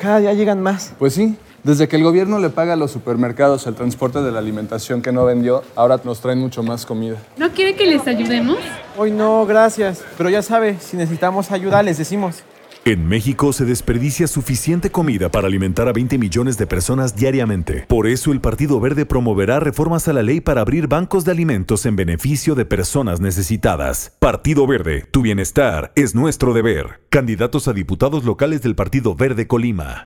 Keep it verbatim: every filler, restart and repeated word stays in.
Cada día llegan más. Pues sí, desde que el gobierno le paga a los supermercados el transporte de la alimentación que no vendió, ahora nos traen mucho más comida. ¿No quiere que les ayudemos? Hoy no, gracias. Pero ya sabe, si necesitamos ayuda, les decimos. En México se desperdicia suficiente comida para alimentar a veinte millones de personas diariamente. Por eso el Partido Verde promoverá reformas a la ley para abrir bancos de alimentos en beneficio de personas necesitadas. Partido Verde, tu bienestar es nuestro deber. Candidatos a diputados locales del Partido Verde Colima.